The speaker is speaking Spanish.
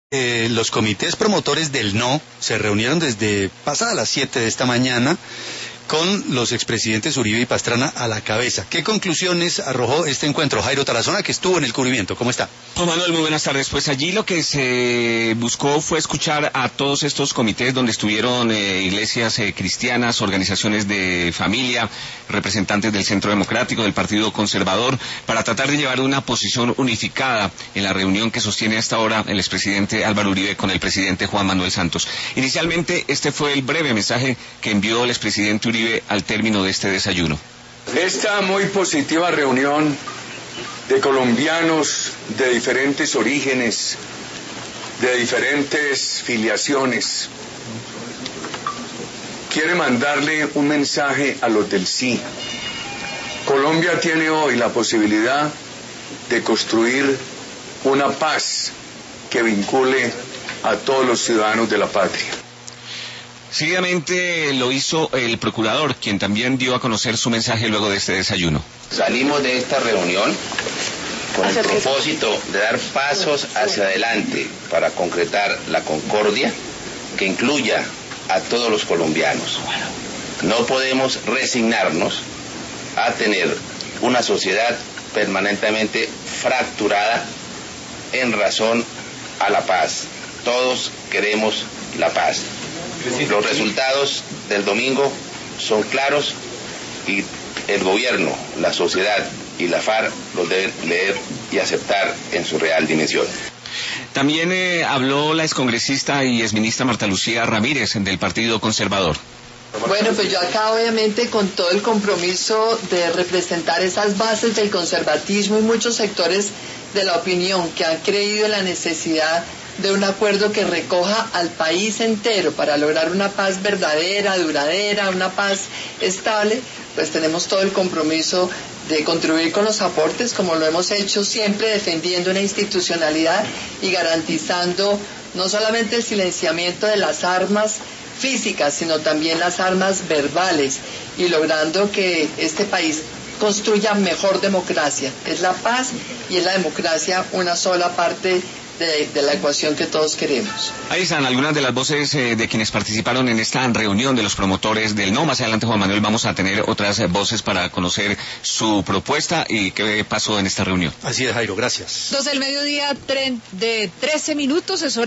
Los comités promotores del no se reunieron desde pasadas las 7 de esta mañana con los expresidentes Uribe y Pastrana a la cabeza. ¿Qué conclusiones arrojó este encuentro? Jairo Tarazona, que estuvo en el cubrimiento, ¿cómo está? Juan Manuel, muy buenas tardes. Pues allí lo que se buscó fue escuchar a todos estos comités donde estuvieron iglesias cristianas, organizaciones de familia, representantes del Centro Democrático, del Partido Conservador, para tratar de llevar una posición unificada en la reunión que sostiene hasta ahora el expresidente Álvaro Uribe con el presidente Juan Manuel Santos. Inicialmente, este fue el breve mensaje que envió el expresidente Uribe al término de este desayuno. Esta muy positiva reunión de colombianos de diferentes orígenes, de diferentes filiaciones, quiere mandarle un mensaje a los del sí. Colombia tiene hoy la posibilidad de construir una paz que vincule a todos los ciudadanos de la patria. Seguidamente lo hizo el procurador, quien también dio a conocer su mensaje luego de este desayuno. Salimos de esta reunión con el propósito de dar pasos hacia adelante para concretar la concordia que incluya a todos los colombianos. No podemos resignarnos a tener una sociedad permanentemente fracturada en razón a la paz. Todos queremos la paz. Los resultados del domingo son claros y el gobierno, la sociedad y la FARC los deben leer y aceptar en su real dimensión. También habló la excongresista y exministra Marta Lucía Ramírez del Partido Conservador. Bueno, pues yo acá obviamente con todo el compromiso de representar esas bases del conservatismo y muchos sectores de la opinión que han creído en la necesidad de un acuerdo que recoja al país entero para lograr una paz verdadera, duradera, una paz estable, pues tenemos todo el compromiso de contribuir con los aportes, como lo hemos hecho siempre, defendiendo una institucionalidad y garantizando no solamente el silenciamiento de las armas físicas, sino también las armas verbales, y logrando que este país construya mejor democracia. Es la paz y es la democracia una sola parte de la ecuación que todos queremos. Ahí están algunas de las voces de quienes participaron en esta reunión de los promotores del no. Más adelante, Juan Manuel, vamos a tener otras voces para conocer su propuesta y qué pasó en esta reunión. Así es, Jairo, gracias. 12 del mediodía, de 13 minutos, es hora